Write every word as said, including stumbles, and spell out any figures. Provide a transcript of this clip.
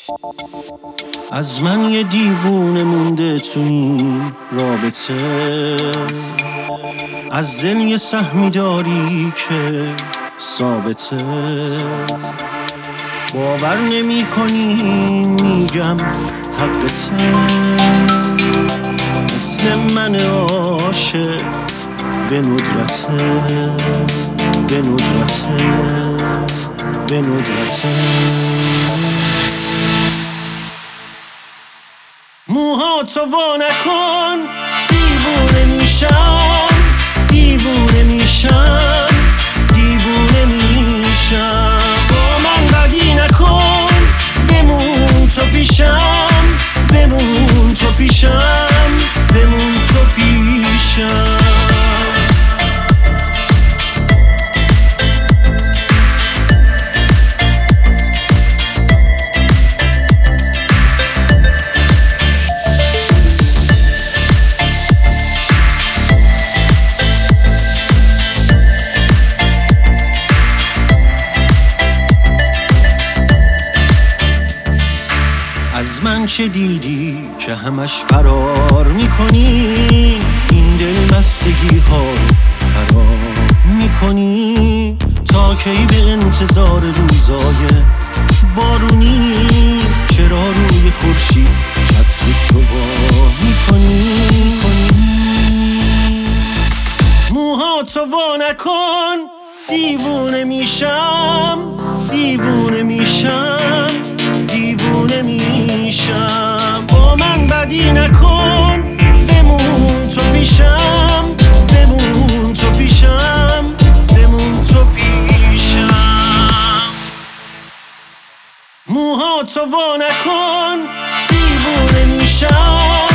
از من یه دیوونه مونده تو این رابطه، از دل یه سهمی داری که ثابته. باور نمی کنی میگم حقته، مثل من عاشق به ندرته، به ندرته، به ندرته. موهاتو وا نکن، دیوونه میشم، دیوونه میشم، دیوونه میشم. با من بدی نکن، بمون تو پیشم، بمون تو پیشم، بمون تو پیشم. از من چه دیدی که همش فرار میکنی؟ این دل بستگی ها رو خراب میکنی. تا کی به انتظار روزای بارونی؟ چرا روی خورشید چترت رو وا میکنی؟ موهاتو وا نکن، دیوونه میشم، دیوونه میشم، دیوونه میشم. با من بدی نکن، بمون تو پیشم، بمون تو پیشم، بمون تو پیشم. موهاتو وا نکن، دیوونه میشم،